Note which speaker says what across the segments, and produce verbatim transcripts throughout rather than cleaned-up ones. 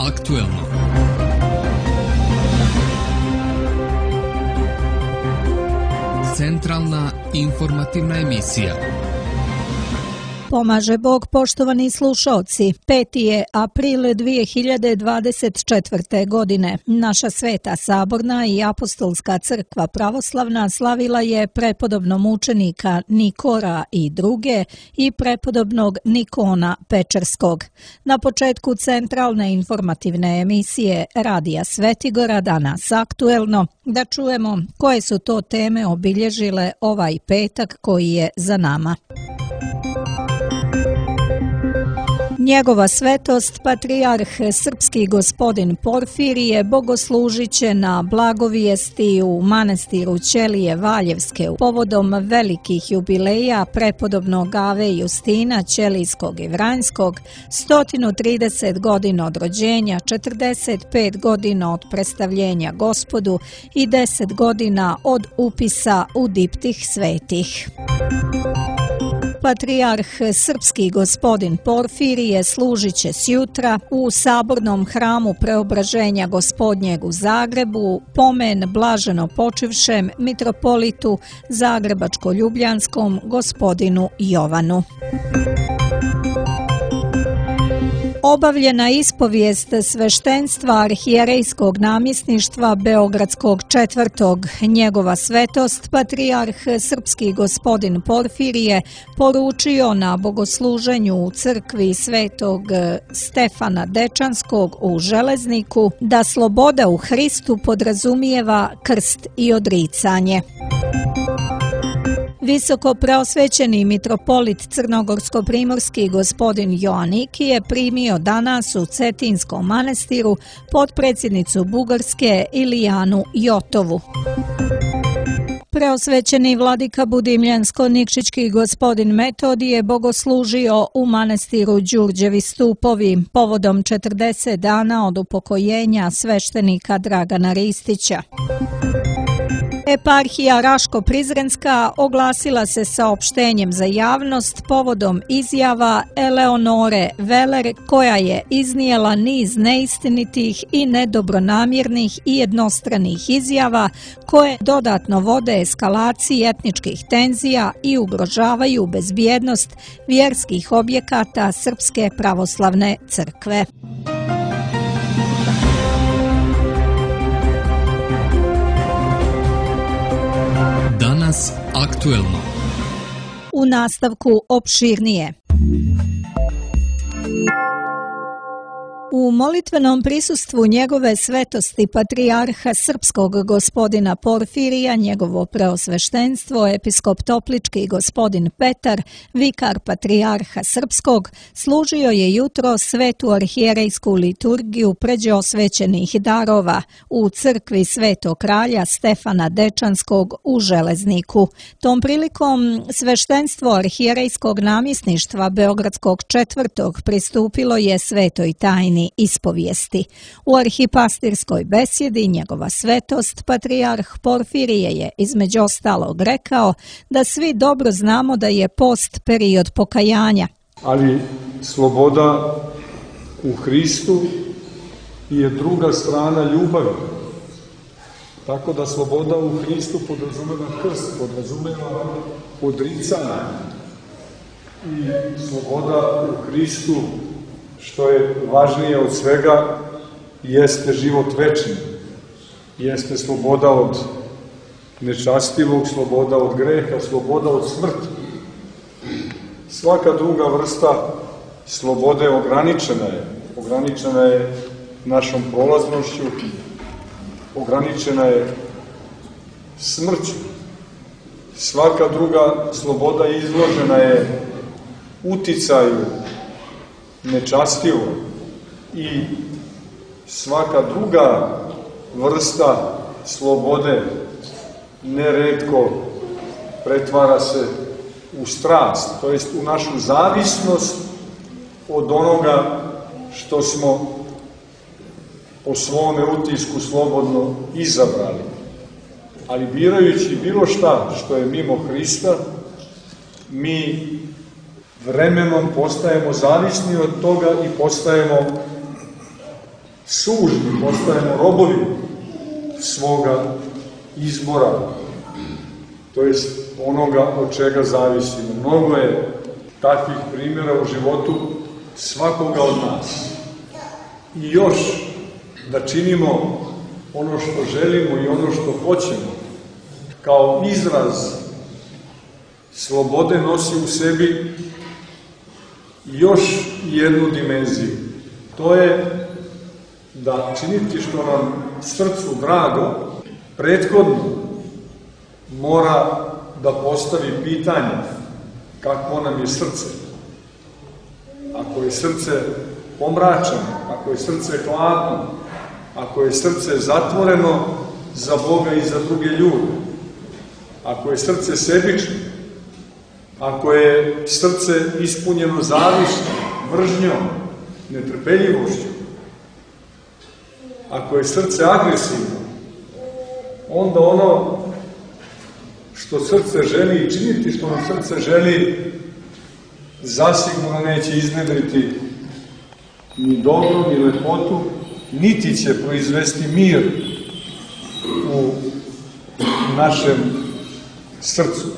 Speaker 1: aktuelno. Centralna informativna emisija.
Speaker 2: Pomaže Bog, poštovani slušaoci. peti je april dvije hiljade dvadeset četvrte. godine. Naša Sveta Saborna i Apostolska crkva pravoslavna slavila je prepodobnog mučenika Nikora i druge i prepodobnog Nikona Pečerskog. Na početku centralne informativne emisije Radija Svetigora, danas aktuelno, da čujemo koje su to teme obilježile ovaj petak koji je za nama. Njegova svetost, patrijarh srpski gospodin Porfirije, bogoslužit će na blagovijesti u manastiru Ćelije Valjevske povodom velikih jubileja prepodobnog Ave Justina Ćelijskog i Vranjskog, sto trideset godina od rođenja, četrdeset pet godina od predstavljenja Gospodu i deset godina od upisa u diptih svetih. Patrijarh srpski gospodin Porfirije služit će sjutra u Sabornom hramu Preobraženja Gospodnjeg u Zagrebu pomen blaženo počivšem mitropolitu Zagrebačko-Ljubljanskom gospodinu Jovanu. Obavljena ispovijest sveštenstva arhijerejskog namjesništva Beogradskog četvrtog. Njegova svetost, patrijarh srpski gospodin Porfirije, poručio na bogosluženju u crkvi svetog Stefana Dečanskog u Železniku da sloboda u Hristu podrazumijeva krst i odricanje. Visoko preosvećeni mitropolit crnogorsko-primorski gospodin Joaniki je primio danas u Cetinskom manastiru potpredsjednicu Bugarske Ilijanu Jotovu. Preosvećeni vladika Budimljansko-Nikšićki gospodin Metodij je bogoslužio u manastiru Đurđevi stupovi povodom četrdeset dana od upokojenja sveštenika Dragana Ristića. Eparhija Raško-Prizrenska oglasila se saopštenjem za javnost povodom izjava Eleonore Veler, koja je iznijela niz neistinitih i nedobronamjernih i jednostranih izjava koje dodatno vode eskalaciji etničkih tenzija i ugrožavaju bezbjednost vjerskih objekata Srpske pravoslavne crkve.
Speaker 1: Danas aktuelno.
Speaker 2: U nastavku opširnije. U molitvenom prisustvu njegove svetosti patrijarha srpskog gospodina Porfirija, njegovo preosveštenstvo, episkop Toplički gospodin Petar, vikar patrijarha srpskog, služio je jutro svetu arhijerejsku liturgiju pređe osvećenih darova u crkvi Svetog kralja Stefana Dečanskog u Železniku. Tom prilikom sveštenstvo arhijerejskog namjesništva Beogradskog četvrtog pristupilo je svetoj tajni ispovijesti. U arhipastirskoj besjedi njegova svetost, patrijarh Porfirije, je između ostalog rekao da svi dobro znamo da je post period pokajanja.
Speaker 3: Ali sloboda u Hristu je druga strana ljubavi. Tako da sloboda u Hristu podrazumeva krst, podrazumeva odricanje. I sloboda u Hristu, što je važnije od svega, jeste život večni. Jeste sloboda od nečastivog, sloboda od greha, sloboda od smrti. Svaka druga vrsta slobode ograničena je. Ograničena je našom prolaznošću, ograničena je smrću. Svaka druga sloboda izložena je uticaju nečastivo i svaka druga vrsta slobode neretko pretvara se u strast, to jest u našu zavisnost od onoga što smo po svome utisku slobodno izabrali. Ali birajući bilo šta što je mimo Hrista, mi vremenom postajemo zavisni od toga i postajemo sužni, postajemo robovi svoga izbora, to jest onoga od čega zavisimo. Mnogo je takvih primjera u životu svakoga od nas. I još da činimo ono što želimo i ono što hoćemo, kao izraz slobode nosi u sebi još jednu dimenziju. To je da činiti što nam srcu drago, prethodno mora da postavi pitanje kakvo nam je srce. Ako je srce pomračeno, ako je srce hladno, ako je srce zatvoreno za Boga i za druge ljude, ako je srce sebično, ako je srce ispunjeno zavišćom, mržnjom, netrpeljivošću, ako je srce agresivno, onda ono što srce želi činiti, što nam srce želi, zasigurno neće iznedriti ni dobro, ni lepotu, niti će proizvesti mir u našem srcu.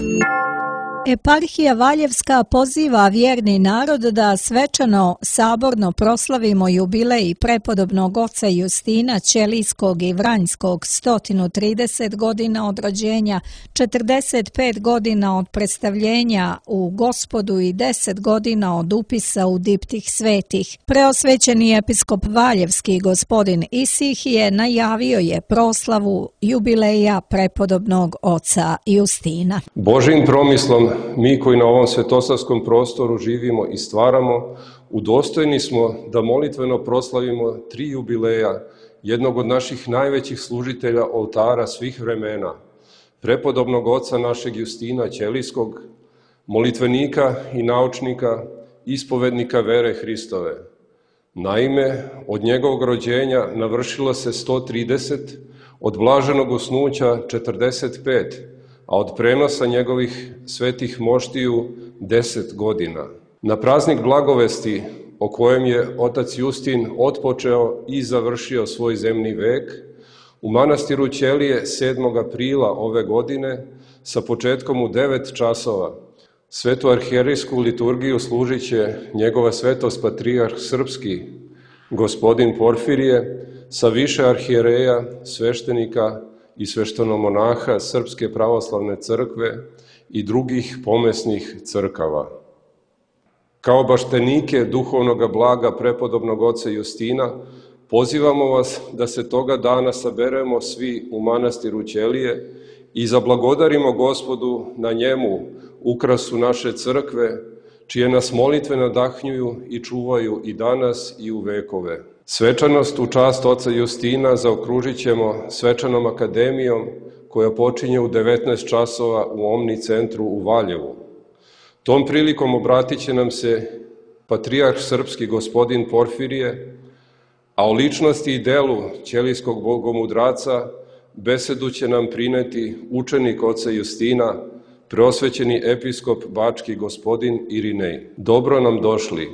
Speaker 2: Eparhija Valjevska poziva vjerni narod da svečano saborno proslavimo jubilej prepodobnog oca Justina Ćelijskog i Vranjskog, sto trideset godina od rođenja, četrdeset pet godina od predstavljenja u Gospodu i deset godina od upisa u diptih svetih. Preosvećeni episkop Valjevski gospodin Isihije najavio je proslavu jubileja prepodobnog oca Justina.
Speaker 4: Božjim promislom mi koji na ovom svetosavskom prostoru živimo i stvaramo, udostojni smo da molitveno proslavimo tri jubileja jednog od naših najvećih služitelja oltara svih vremena, prepodobnog oca našeg Justina Ćelijskog, molitvenika i naučnika, ispovednika vere Hristove. Naime, od njegovog rođenja navršilo se sto trideset, od blaženog usnuća četrdeset pet, a od prenosa njegovih svetih moštiju deset godina. Na praznik blagovesti, o kojem je otac Justin otpočeo i završio svoj zemni vek, u manastiru Ćelije sedmog aprila ove godine, sa početkom u devet časova, svetu arhijerejsku liturgiju služit će njegova svetost patrijarh srpski, gospodin Porfirije, sa više arhijereja, sveštenika i sveštenomonaha Srpske pravoslavne crkve i drugih pomesnih crkava. Kao baštenike duhovnog blaga prepodobnog oca Justina, pozivamo vas da se toga dana saberemo svi u manastiru Ćelije i zablagodarimo Gospodu na njemu, ukrasu naše crkve, čije nas molitve nadahnjuju i čuvaju i danas i u vekove. Svečanost u čast oca Justina zaokružit ćemo svečanom akademijom koja počinje u devetnaest časova u Omni centru u Valjevu. Tom prilikom obratit će nam se patrijarh srpski gospodin Porfirije, a o ličnosti i delu ćelijskog bogomudraca besedu će nam prineti učenik oca Justina, preosvećeni episkop bački gospodin Irinej. Dobro nam došli!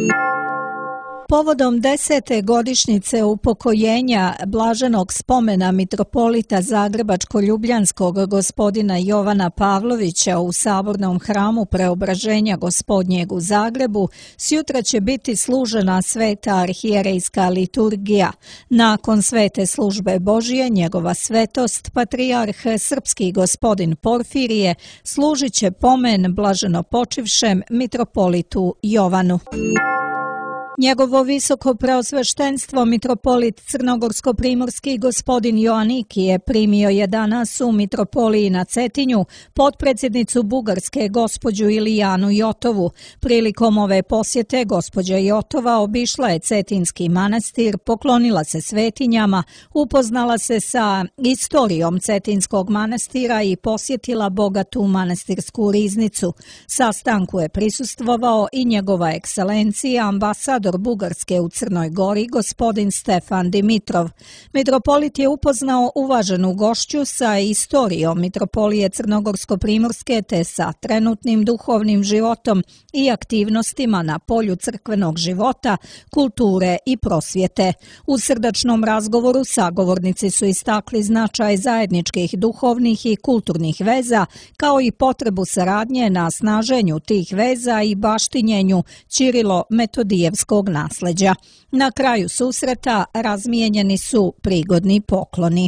Speaker 2: Povodom desete godišnjice upokojenja blaženog spomena mitropolita Zagrebačko-Ljubljanskog gospodina Jovana Pavlovića u Sabornom hramu Preobraženja Gospodnjeg u Zagrebu, sjutra će biti služena sveta arhijerejska liturgija. Nakon svete službe Božije, njegova svetost, patrijarh srpski gospodin Porfirije, služit će pomen blaženo počivšem mitropolitu Jovanu. Njegovo visoko preosveštenstvo mitropolit crnogorsko-primorski gospodin Joaniki je primio je danas u mitropoliji na Cetinju potpredsjednicu Bugarske gospođu Ilijanu Jotovu. Prilikom ove posjete gospođa Jotova obišla je Cetinski manastir, poklonila se svetinjama, upoznala se sa istorijom Cetinskog manastira i posjetila bogatu manastirsku riznicu. Sastanku je prisustvovao i njegova ekscelencija ambasador ambasador Bugarske u Crnoj Gori, gospodin Stefan Dimitrov. Mitropolit je upoznao uvaženu gošću sa istorijom Mitropolije Crnogorsko-Primorske te sa trenutnim duhovnim životom i aktivnostima na polju crkvenog života, kulture i prosvjete. U srdačnom razgovoru sagovornici su istakli značaj zajedničkih duhovnih i kulturnih veza, kao i potrebu saradnje na snaženju tih veza i baštinjenju Ćirilo-metodijevskog nasleđa. Na kraju susreta razmijenjeni su prigodni pokloni.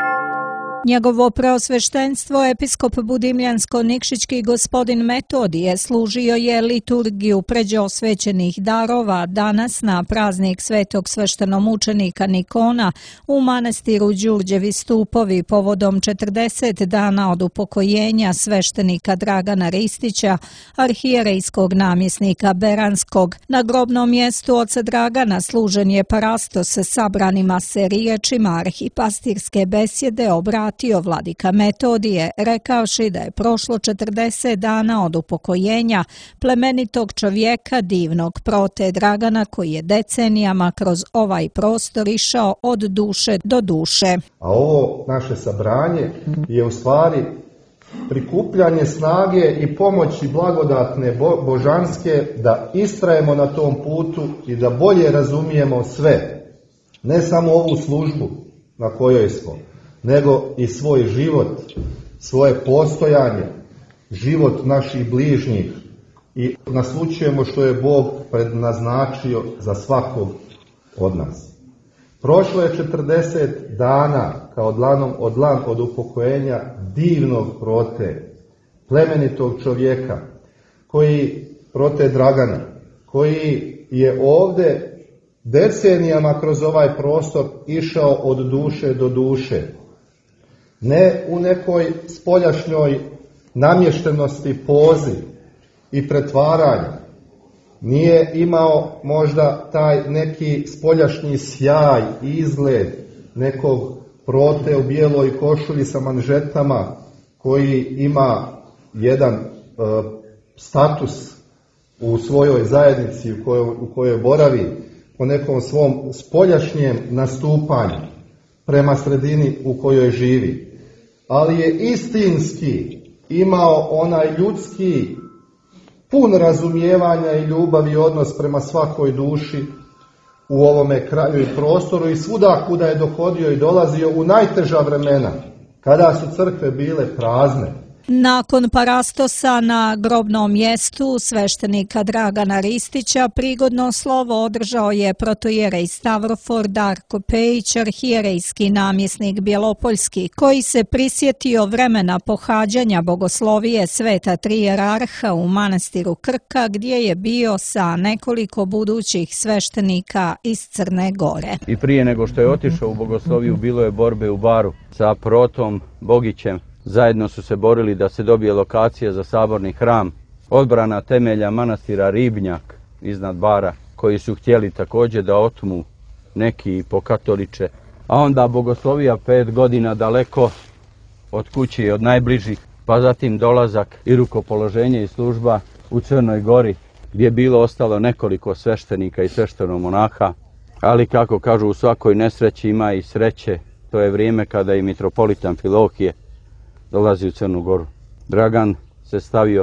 Speaker 2: Njegovo preosveštenstvo episkop Budimljansko-Nikšićki gospodin Metodije služio je liturgiju pređe osvećenih darova danas na praznik svetog sveštenomučenika Nikona u manastiru Đurđevi stupovi povodom četrdeset dana od upokojenja sveštenika Dragana Ristića, arhijerejskog namjesnika Beranskog. Na grobnom mjestu oca Dragana služen je parastos sa sabranima se riječima arhipastirske besjede obratio vladika Metodije, rekavši da je prošlo četrdeset dana od upokojenja plemenitog čovjeka, divnog prote Dragana, koji je decenijama kroz ovaj prostor išao od duše do duše.
Speaker 5: A ovo naše sabranje je u stvari prikupljanje snage i pomoći blagodatne bo- božanske da istrajemo na tom putu i da bolje razumijemo sve, ne samo ovu službu na kojoj smo, nego i svoj život, svoje postojanje, život naših bližnjih i naslućujemo što je Bog prednaznačio za svakog od nas. Prošlo je četrdeset dana kao dlanom od dlan od upokojenja divnog prote, plemenitog čovjeka, koji prote Dragana, koji je ovdje decenijama kroz ovaj prostor išao od duše do duše. Ne u nekoj spoljašnjoj namještenosti, pozi i pretvaranja. Nije imao možda taj neki spoljašnji sjaj i izgled nekog prote u bijeloj košulji sa manžetama koji ima jedan e, status u svojoj zajednici u kojoj, u kojoj boravi po nekom svom spoljašnjem nastupanju prema sredini u kojoj živi. Ali je istinski imao onaj ljudski pun razumijevanja i ljubavi i odnos prema svakoj duši u ovome kraju i prostoru i svuda kuda je dohodio i dolazio u najteža vremena, kada su crkve bile prazne.
Speaker 2: Nakon parastosa na grobnom mjestu sveštenika Dragana Ristića prigodno slovo održao je protojerej Stavrofor Darko Pejić, arhijerejski namjesnik Bjelopoljski, koji se prisjetio vremena pohađanja bogoslovije sveta trijerarha u manastiru Krka, gdje je bio sa nekoliko budućih sveštenika iz Crne Gore.
Speaker 6: I prije nego što je otišao u bogosloviju, bilo je borbe u Baru sa protom Bogićem. Zajedno su se borili da se dobije lokacija za saborni hram, odbrana temelja manastira Ribnjak iznad Bara, koji su htjeli također da otmu neki pokatoliče, a onda bogoslovija pet godina daleko od kući i od najbližih, pa zatim dolazak i rukopoloženje i služba u Crnoj Gori, gdje je bilo ostalo nekoliko sveštenika i sveštenomonaha, ali kako kažu u svakoj nesreći ima i sreće, to je vrijeme kada i mitropolit Amfilohije dolazi u Crnu Goru. Dragan se stavio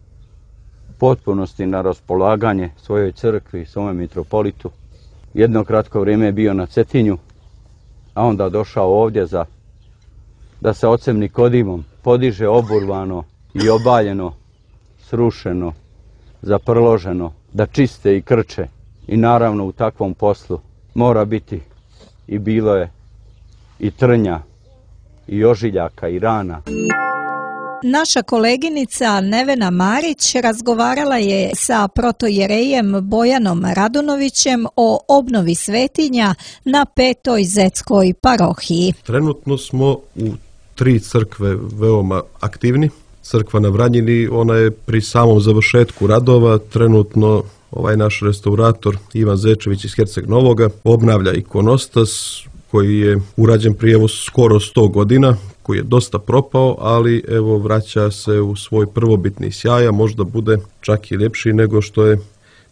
Speaker 6: u potpunosti na raspolaganje svojoj crkvi, svome mitropolitu. Jedno kratko vrijeme je bio na Cetinju, a onda došao ovdje za, da se ocem Nikodimom podiže oburvano i obaljeno, srušeno, zaprloženo, da čiste i krče. I naravno u takvom poslu mora biti i bilo je i trnja, i ožiljaka i rana.
Speaker 2: Naša koleginica Nevena Marić razgovarala je sa protojerejem Bojanom Radunovićem o obnovi svetinja na Petoj Zetskoj parohiji.
Speaker 7: Trenutno smo u tri crkve veoma aktivni. Crkva na Vranjini, ona je pri samom završetku radova. Trenutno ovaj naš restaurator Ivan Zečević iz Herceg Novoga obnavlja ikonostas koji je urađen prije evo skoro sto godina, koji je dosta propao, ali evo vraća se u svoj prvobitni sjaj, a možda bude čak i ljepši nego što je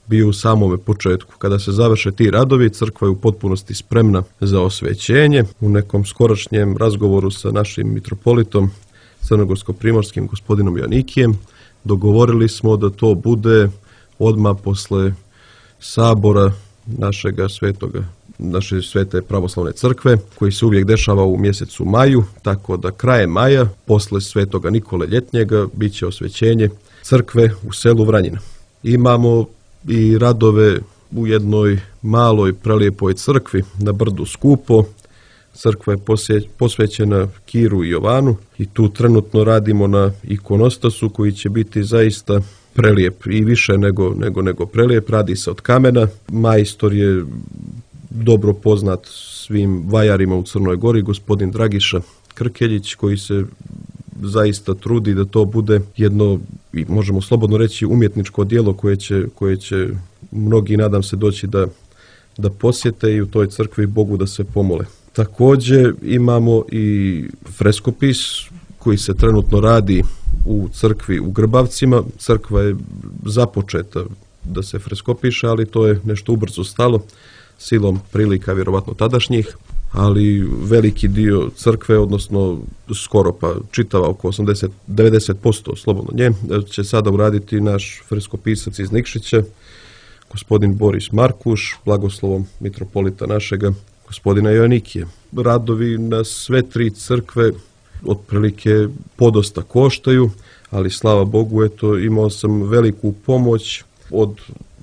Speaker 7: bio u samome početku. Kada se završe ti radovi, crkva je u potpunosti spremna za osvećenje. U nekom skorašnjem razgovoru sa našim mitropolitom crnogorsko-primorskim gospodinom Joanikijem dogovorili smo da to bude odmah posle sabora našega svetoga, naše svete pravoslavne crkve, koji se uvijek dešava u mjesecu maju, tako da krajem maja, posle svetoga Nikole Ljetnjega, bit će osvećenje crkve u selu Vranjina. Imamo i radove u jednoj maloj prelijepoj crkvi na brdu Skupo. Crkva je posvećena Kiru i Jovanu i tu trenutno radimo na ikonostasu koji će biti zaista prelijep i više nego, nego, nego prelijep. Radi se od kamena. Majstor je dobro poznat svim vajarima u Crnoj Gori, gospodin Dragiša Krkeljić, koji se zaista trudi da to bude jedno, možemo slobodno reći, umjetničko djelo koje će, koje će mnogi, nadam se, doći da, da posjete i u toj crkvi Bogu da se pomole. Također imamo i freskopis koji se trenutno radi u crkvi u Grbavcima. Crkva je započeta da se freskopiše, ali to je nešto ubrzo stalo, silom prilika vjerovatno tadašnjih, ali veliki dio crkve, odnosno skoro pa čitava, oko osamdeset do devedeset posto slobodno nje, će sada uraditi naš freskopisac iz Nikšića, gospodin Boris Markuš, blagoslovom mitropolita našega, gospodina Joanikije. Radovi na sve tri crkve otprilike podosta koštaju, ali slava Bogu, eto, imao sam veliku pomoć od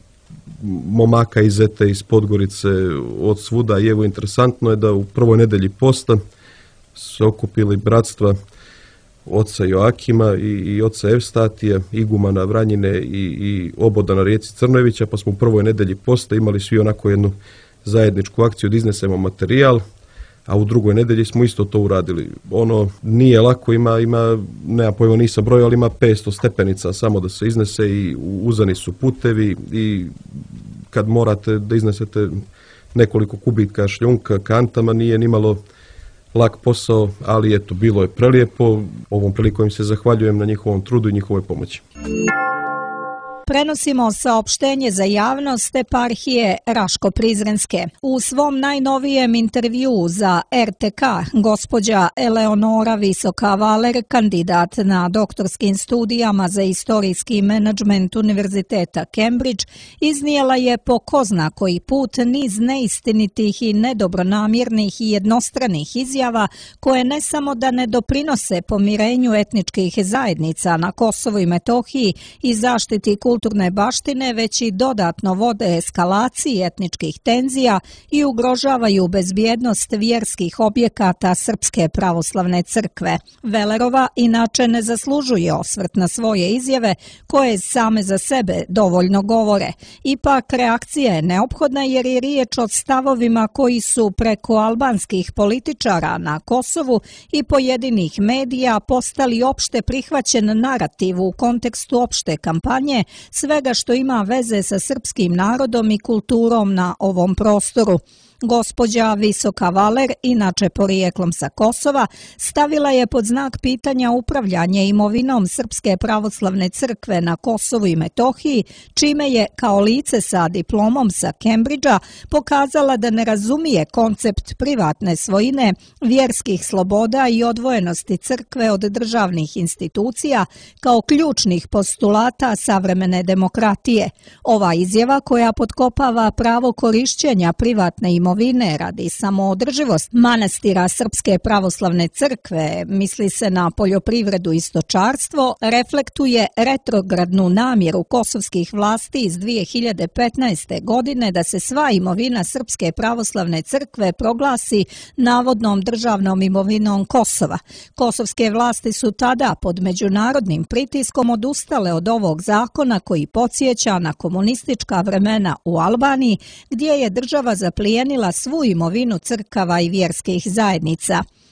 Speaker 7: momaka iz Zete, iz Podgorice, od svuda. I evo, interesantno je da u prvoj nedelji posta se okupili bratstva oca Joakima i, i oca Evstatija, igumana Vranjine i, i oboda na rijeci Crnojevića, pa smo u prvoj nedelji posta imali svi onako jednu zajedničku akciju da iznesemo materijal, a u drugoj nedelji smo isto to uradili. Ono nije lako, ima, ima nema pojma, nisam broj, ali ima petsto stepenica samo da se iznese i uzani su putevi i kad morate da iznesete nekoliko kubitka šljunka kantama, nije nimalo lak posao, ali eto, bilo je prelijepo. Ovom prilikom im se zahvaljujem na njihovom trudu i njihovoj pomoći.
Speaker 2: Prenosimo saopštenje za javnost eparhije Raško-Prizrenske. U svom najnovijem intervjuu za R T K gospođa Eleonora Visoka-Valer, kandidat na doktorskim studijama za istorijski menadžment Univerziteta Cambridge, iznijela je po ko zna koji put niz neistinitih i nedobronamjernih i jednostranih izjava koje ne samo da ne doprinose pomirenju etničkih zajednica na Kosovu i Metohiji i zaštiti kulturne baštine, već i dodatno vode eskalaciji etničkih tenzija i ugrožavaju bezbjednost vjerskih objekata Srpske pravoslavne crkve. Velerova inače ne zaslužuje osvrt na svoje izjave koje same za sebe dovoljno govore. Ipak reakcija je neophodna jer je riječ o stavovima koji su preko albanskih političara na Kosovu i pojedinih medija postali opšte prihvaćen narativ u kontekstu opšte kampanje svega što ima veze sa srpskim narodom i kulturom na ovom prostoru. Gospođa Visoka-Valer, inače porijeklom sa Kosova, stavila je pod znak pitanja upravljanje imovinom Srpske pravoslavne crkve na Kosovu i Metohiji, čime je kao lice sa diplomom sa Cambridgea pokazala da ne razumije koncept privatne svojine, vjerskih sloboda i odvojenosti crkve od državnih institucija kao ključnih postulata savremene demokratije. Ova izjava, koja potkopava pravo korišćenja privatne imovine radi samoodrživost manastira Srpske pravoslavne crkve, misli se na poljoprivredu i stočarstvo, reflektuje retrogradnu namjeru kosovskih vlasti iz dvije hiljade petnaeste. godine da se sva imovina Srpske pravoslavne crkve proglasi navodnom državnom imovinom Kosova. Kosovske vlasti su tada pod međunarodnim pritiskom odustale od ovog zakona koji podsjeća na komunistička vremena u Albaniji, gdje je država zaplijenila svu imovinu crkava i vjerskih zajednica.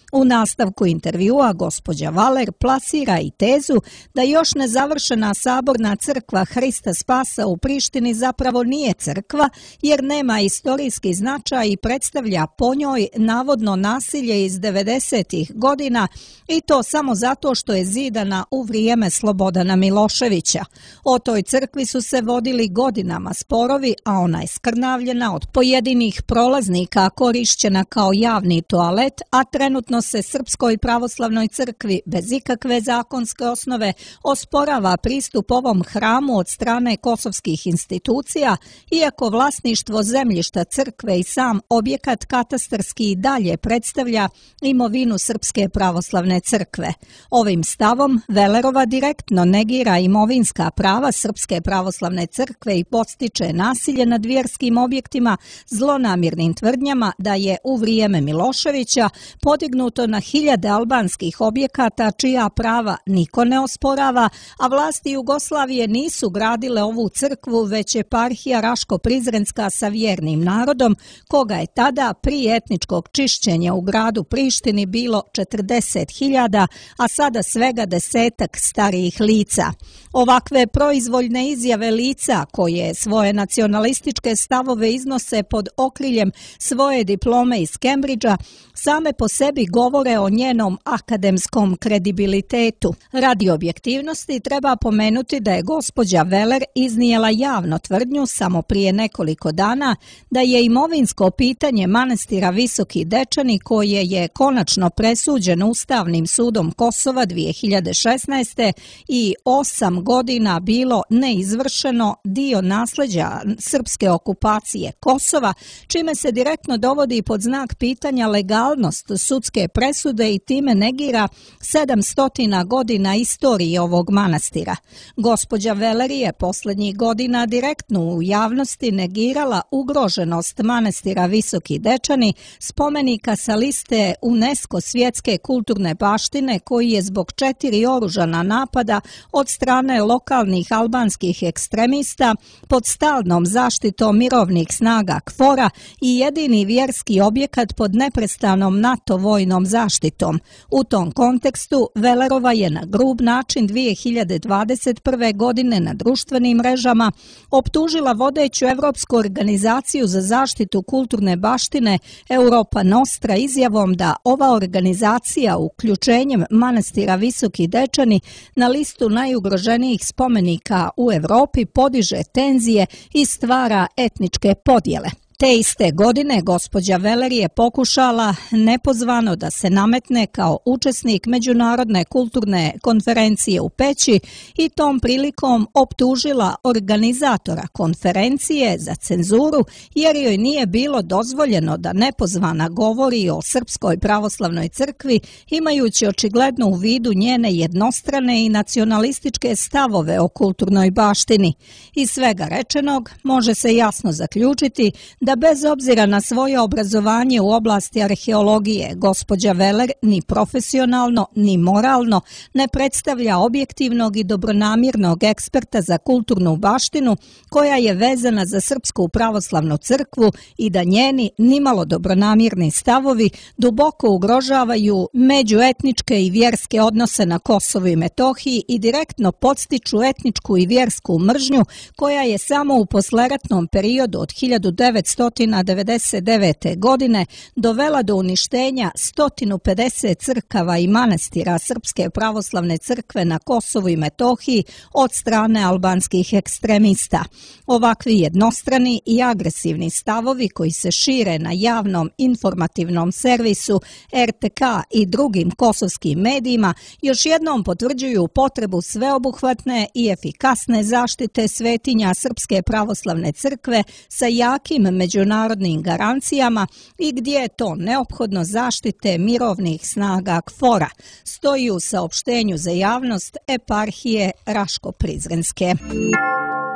Speaker 2: U nastavku intervjua gospođa Valer plasira i tezu da još nezavršena saborna crkva Hrista Spasa u Prištini zapravo nije crkva jer nema istorijski značaj i predstavlja po njoj navodno nasilje iz devedesetih godina i to samo zato što je zidana u vrijeme Slobodana Miloševića. O toj crkvi su se vodili godinama sporovi, a ona je skrnavljena od pojedinih prolaznika korišćena kao javni toalet, a trenutno se Srpskoj pravoslavnoj crkvi bez ikakve zakonske osnove osporava pristup ovom hramu od strane kosovskih institucija, iako vlasništvo zemljišta crkve i sam objekat katastarski i dalje predstavlja imovinu Srpske pravoslavne crkve. Ovim stavom Velerova direktno negira imovinska prava Srpske pravoslavne crkve i podstiče nasilje nad vjerskim objektima zlonamjernim tvrdnjama da je u vrijeme Miloševića podignuto na hiljade albanskih objekata čija prava niko ne osporava, a vlasti Jugoslavije nisu gradile ovu crkvu, već eparhija Raško-Prizrenska sa vjernim narodom, koga je tada prije etničkog čišćenja u gradu Prištini bilo četrdeset hiljada, a sada svega desetak starijih lica. Ovakve proizvoljne izjave lica koje svoje nacionalističke stavove iznose pod okriljem svoje diplome iz Cambridgea same po sebi govore o njenom akademskom kredibilitetu. Radi objektivnosti treba pomenuti da je gospođa Veler iznijela javno tvrdnju samo prije nekoliko dana da je imovinsko pitanje manastira Visoki Dečani, koje je konačno presuđeno Ustavnim sudom Kosova dvije hiljade šesnaeste i osam godina bilo neizvršeno, dio nasljeđa srpske okupacije Kosova, čime se direktno dovodi pod znak pitanja legalnost sudske presude i time negira sedamstotina godina istorije ovog manastira. Gospođa Veler je posljednjih godina direktno u javnosti negirala ugroženost manastira Visoki Dečani, spomenika sa liste UNESCO svjetske kulturne baštine, koji je zbog četiri oružana napada od strane lokalnih albanskih ekstremista pod stalnom zaštitom mirovnih snaga KFOR-a i jedini vjerski objekat pod neprestanom NATO vojnom zaštitom. U tom kontekstu Velerova je na grub način dvije hiljade dvadeset prve godine na društvenim mrežama optužila vodeću Europsku organizaciju za zaštitu kulturne baštine Europa Nostra izjavom da ova organizacija uključenjem manastira Visoki Dečani na listu najugroženijih spomenika u Europi podiže tenzije i stvara etničke podjele. Te iste godine gospođa Veler je pokušala nepozvano da se nametne kao učesnik međunarodne kulturne konferencije u Peći i tom prilikom optužila organizatora konferencije za cenzuru jer joj nije bilo dozvoljeno da nepozvana govori o Srpskoj pravoslavnoj crkvi, imajući očigledno u vidu njene jednostrane i nacionalističke stavove o kulturnoj baštini. Iz svega rečenog može se jasno zaključiti da bez obzira na svoje obrazovanje u oblasti arheologije, gospođa Veler ni profesionalno ni moralno ne predstavlja objektivnog i dobronamjernog eksperta za kulturnu baštinu koja je vezana za Srpsku pravoslavnu crkvu i da njeni nimalo dobronamjerni stavovi duboko ugrožavaju međuetničke i vjerske odnose na Kosovu i Metohiji i direktno podstiču etničku i vjersku mržnju koja je samo u posleratnom periodu od hiljadu devetsto devedeset devete. godine dovela do uništenja sto pedeset crkava i manastira Srpske pravoslavne crkve na Kosovu i Metohiji od strane albanskih ekstremista. Ovakvi jednostrani i agresivni stavovi koji se šire na javnom informativnom servisu R T K i drugim kosovskim medijima još jednom potvrđuju potrebu sveobuhvatne i efikasne zaštite svetinja Srpske pravoslavne crkve sa jakim međunarodnim garancijama i gdje je to neophodno zaštite mirovnih snaga KFOR-a, stoji u saopštenju za javnost eparhije Raško-Prizrenske.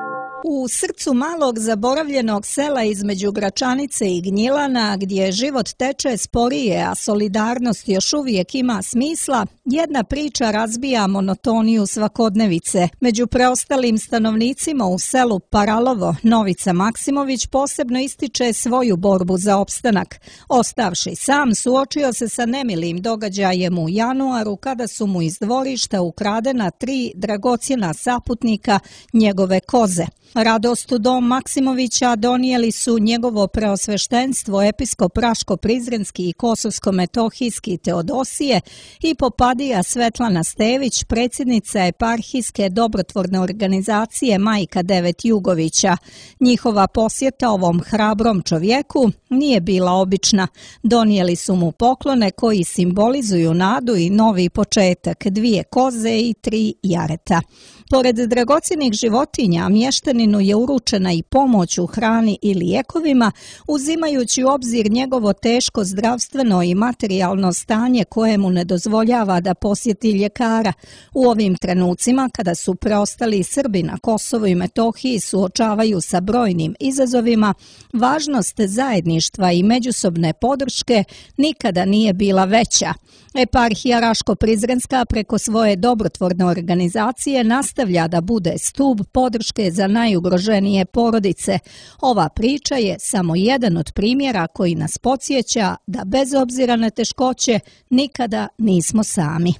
Speaker 2: U srcu malog zaboravljenog sela između Gračanice i Gnjilana, gdje život teče sporije, a solidarnost još uvijek ima smisla, jedna priča razbija monotoniju svakodnevice. Među preostalim stanovnicima u selu Paralovo, Novica Maksimović posebno ističe svoju borbu za opstanak. Ostavši sam, suočio se sa nemilim događajem u januaru kada su mu iz dvorišta ukradena tri dragocjena saputnika, njegove koze. Radost u dom Maksimovića donijeli su njegovo preosveštenstvo episkop Raško-Prizrenski i Kosovsko-Metohijski Teodosije i popadija Svetlana Stević, predsjednica eparhijske dobrotvorne organizacije Majka Devet Jugovića. Njihova posjeta ovom hrabrom čovjeku nije bila obična. Donijeli su mu poklone koji simbolizuju nadu i novi početak, dvije koze i tri jareta. Pored dragocjenih životinja, mještaninu je uručena i pomoć u hrani i lijekovima, uzimajući u obzir njegovo teško zdravstveno i materijalno stanje koje mu ne dozvoljava da posjeti ljekara. U ovim trenucima, kada su preostali Srbi na Kosovu i Metohiji suočavaju sa brojnim izazovima, važnost zajedništva i međusobne podrške nikada nije bila veća. Eparhija Raško-Prizrenska preko svoje dobrotvorne organizacije nastavlja da bude stup podrške za najugroženije porodice. Ova priča je samo jedan od primjera koji nas podsjeća da bez obzira na teškoće nikada nismo sami.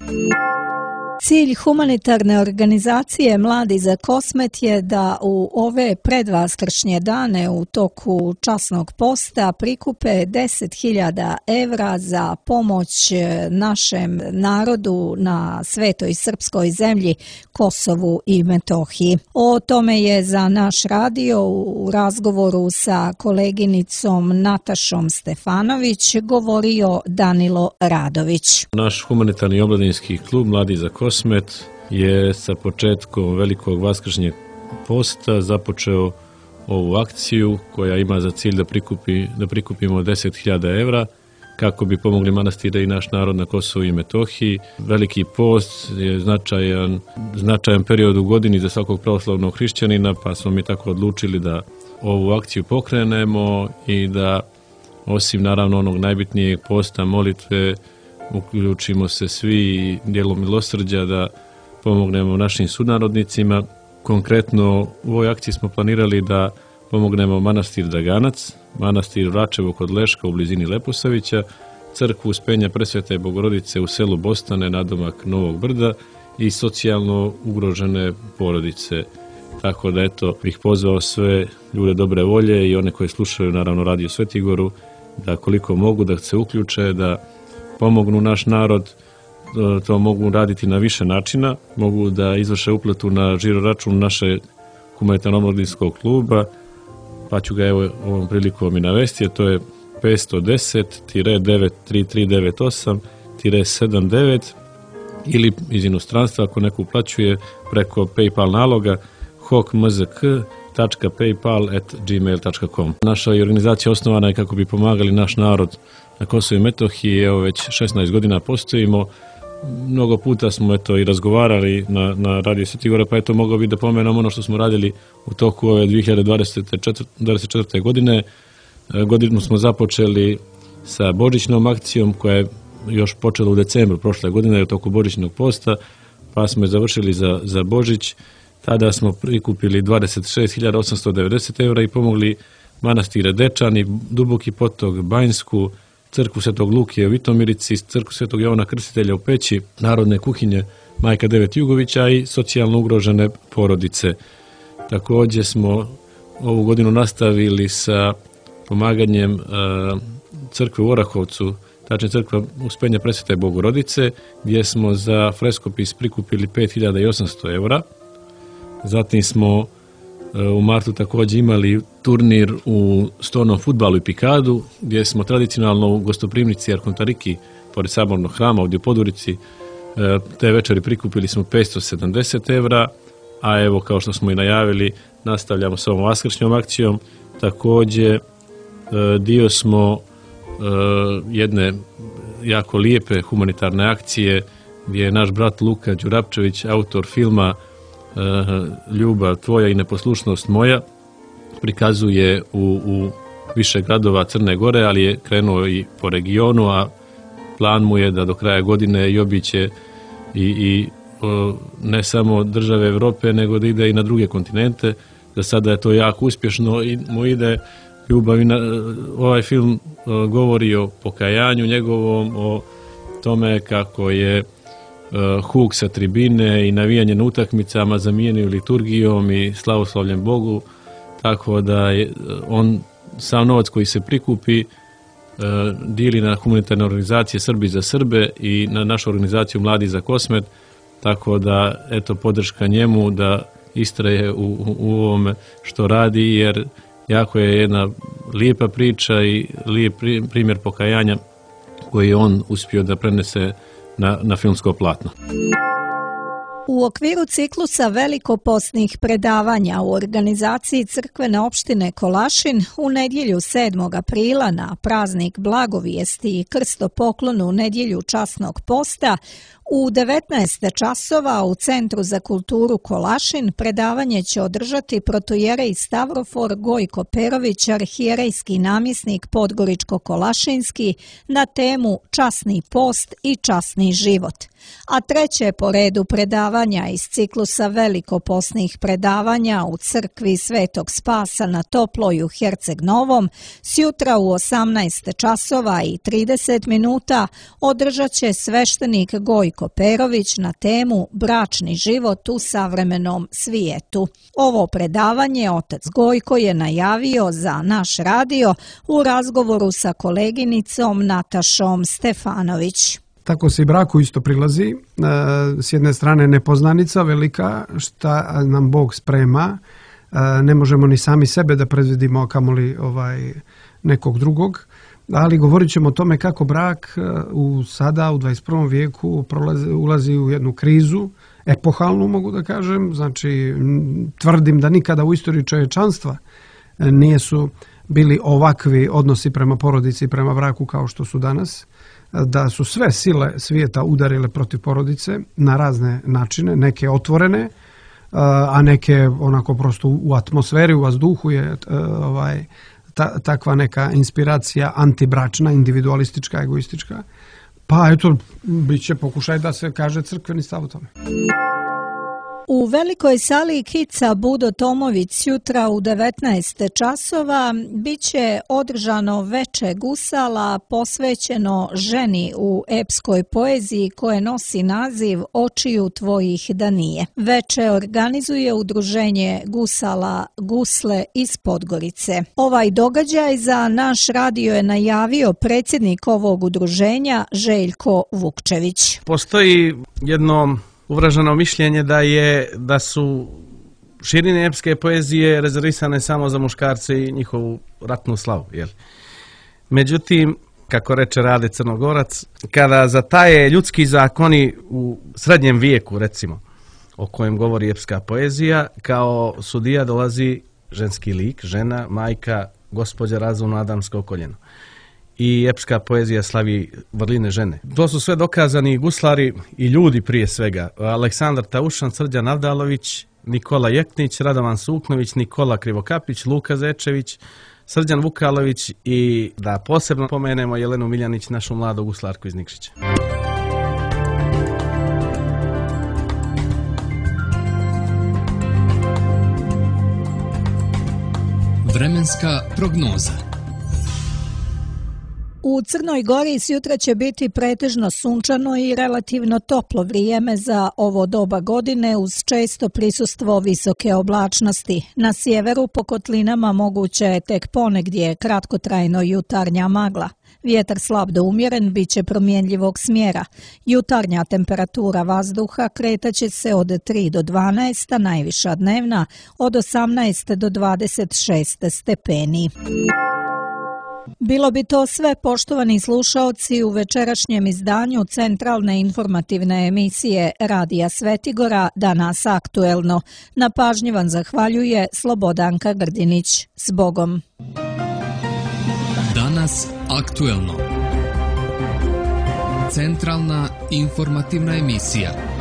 Speaker 2: Cilj humanitarne organizacije Mladi za Kosmet je da u ove predvaskršnje dane u toku časnog posta prikupe deset hiljada evra za pomoć našem narodu na svetoj srpskoj zemlji Kosovu i Metohiji. O tome je za naš radio u razgovoru sa koleginicom Natašom Stefanović govorio Danilo Radović.
Speaker 8: Naš humanitarni omladinski klub Mladi za Kosmet Kosmet je sa početkom velikog vaskršnjeg posta započeo ovu akciju koja ima za cilj da, prikupi, da prikupimo deset hiljada evra kako bi pomogli manastire i naš narod na Kosovu i Metohiji. Veliki post je značajan, značajan period u godini za svakog pravoslavnog hrišćanina, pa smo mi tako odlučili da ovu akciju pokrenemo i da osim naravno onog najbitnijeg posta, molitve, uključimo se svi dijelom milosrđa da pomognemo našim sunarodnicima. Konkretno u ovoj akciji smo planirali da pomognemo manastir Draganac, manastir Račevo kod Leška u blizini Leposavića, crkvu Uspenja Presvete Bogorodice u selu Bostane nadomak Novog Brda i socijalno ugrožene porodice. Tako da eto bih pozvao sve ljude dobre volje i one koji slušaju naravno Radio Svetigoru da koliko mogu da se uključe, da pomognu naš narod. To mogu raditi na više načina, mogu da izvrše uplatu na žiro račun naše humanitarno omladinskog kluba, pa ću ga evo ovom prilikom i navesti, a to je petsto deset devet tri tri devet osam sedam devet ili iz inostranstva ako neko uplaćuje preko PayPal naloga hokmzk tačka paypal at gmail tačka com. Naša organizacija osnovana je kako bi pomagali naš narod na Kosovu i Metohiji, evo već šesnaest godina postojimo. Mnogo puta smo eto i razgovarali na, na Radio Svetigora, pa eto mogao bi da pomenem ono što smo radili u toku ove dvije hiljade dvadeset četvrte. godine. Godinu smo započeli sa božićnom akcijom koja je još počela u decembru prošle godine u toku božićnog posta, pa smo je završili za, za Božić. Tada smo prikupili dvadeset šest hiljada osamsto devedeset evra i pomogli manastire Dečani, Duboki Potok, Banjsku, crkvu Svetog Lukije u Vitomirici, crkvu Svetog Jovana Krstitelja u Peći, narodne kuhinje Majka Devet Jugovića i socijalno ugrožene porodice. Također smo ovu godinu nastavili sa pomaganjem crkve u Orahovcu, tačnije crkva Uspenja Presvete Bogorodice, gdje smo za freskopis prikupili pet hiljada osamsto evra. Zatim smo u martu također imali turnir u stonom fudbalu i pikadu, gdje smo tradicionalno u gostoprimnici Arkontariki, pored sabornog hrama ovdje u Podurici, te večeri prikupili smo petsto sedamdeset evra, a evo kao što smo i najavili, nastavljamo s ovom vaskršnjom akcijom. Također dio smo jedne jako lijepe humanitarne akcije gdje je naš brat Luka Đurapčević, autor filma Ljubav tvoja i neposlušnost moja prikazuje u, u više gradova Crne Gore, ali je krenuo i po regionu, a plan mu je da do kraja godine i obiće i, i o, ne samo države Evrope, nego da ide i na druge kontinente. Za sada je to jako uspješno i mu ide ljubav. Ovaj film o, govori o pokajanju njegovom, o tome kako je o, huk sa tribine i navijanje na utakmicama zamijenio liturgijom i slavoslavljen Bogu, tako da je on sav novac koji se prikupi dijeli na humanitarne organizacije Srbi za Srbe i na našu organizaciju Mladi za Kosmet, tako da eto podrška njemu da istraje u, u ovome što radi, jer jako je jedna lijepa priča i lijep primjer pokajanja koji je on uspio da prenese na, na filmsko platno.
Speaker 2: U okviru ciklusa velikopostnih predavanja u organizaciji crkvene opštine Kolašin u nedjelju sedmog aprila na praznik Blagovijesti i krstopoklonu u nedjelju časnog posta u devetnaest časova u Centru za kulturu Kolašin predavanje će održati protojerej Stavrofor Gojko Perović, arhijerejski namjesnik Podgoričko-Kolašinski, na temu Časni post i časni život. A treće po redu predavanja iz ciklusa velikopostnih predavanja u crkvi Svetog Spasa na Toploj u Herceg Novom sjutra u osamnaest časova i trideset minuta održat će sveštenik Gojko Perović na temu Bračni život u savremenom svijetu. Ovo predavanje otac Gojko je najavio za naš radio u razgovoru sa koleginicom Natašom Stefanović.
Speaker 9: Tako se i braku isto prilazi. S jedne strane nepoznanica velika, šta nam Bog sprema. Ne možemo ni sami sebe da predvidimo, kamoli ovaj, nekog drugog. Ali govorit ćemo o tome kako brak u sada, u dvadeset prvom vijeku, prolazi, ulazi u jednu krizu, epohalnu mogu da kažem. Znači, tvrdim da nikada u istoriji čovječanstva nisu bili ovakvi odnosi prema porodici i prema braku kao što su danas. Da su sve sile svijeta udarile protiv porodice na razne načine, neke otvorene, a neke onako prosto u atmosferi, u vazduhu je ovaj, ta, takva neka inspiracija antibračna, individualistička, egoistička. Pa eto, bit će pokušaj da se kaže crkveni stav o tome.
Speaker 2: U velikoj sali Kica Budo Tomović jutra u devetnaest časova bit će održano veče gusala posvećeno ženi u epskoj poeziji koje nosi naziv Očiju tvojih da nije. Veče organizuje udruženje gusala Gusle iz Podgorice. Ovaj događaj za naš radio je najavio predsjednik ovog udruženja Željko Vukčević.
Speaker 10: Postoji jedno uvraženo mišljenje da je da su širine epske poezije rezervisane samo za muškarce i njihovu ratnu slavu. Jel? Međutim, kako reče Rade Crnogorac, kada zataje ljudski zakoni u srednjem vijeku, recimo, o kojem govori epska poezija, kao sudija dolazi ženski lik, žena, majka, gospođa razumno adamsko koljeno. I epska poezija slavi vrline žene. To su sve dokazani guslari i ljudi prije svega. Aleksandar Taušan, Srđan Avdalović, Nikola Jeknić, Radovan Suknović, Nikola Krivokapić, Luka Zečević, Srđan Vukalović i da posebno pomenemo Jelenu Miljanić, našu mladu guslarku iz Nikšića.
Speaker 1: Vremenska prognoza.
Speaker 2: U Crnoj Gori sjutra će biti pretežno sunčano i relativno toplo vrijeme za ovo doba godine uz često prisustvo visoke oblačnosti. Na sjeveru po kotlinama moguće je tek ponegdje kratkotrajno jutarnja magla. Vjetar slab do umjeren bit će promjenljivog smjera. Jutarnja temperatura vazduha kretaće se od tri do dvanaest, a najviša dnevna od osamnaest do dvadeset šest stepeni. Bilo bi to sve, poštovani slušaoci, u večerašnjem izdanju centralne informativne emisije Radija Svetigora Danas aktuelno. Na pažnji vam zahvaljuje Slobodanka Grdinić. S Bogom.
Speaker 1: Danas aktuelno. Centralna informativna emisija.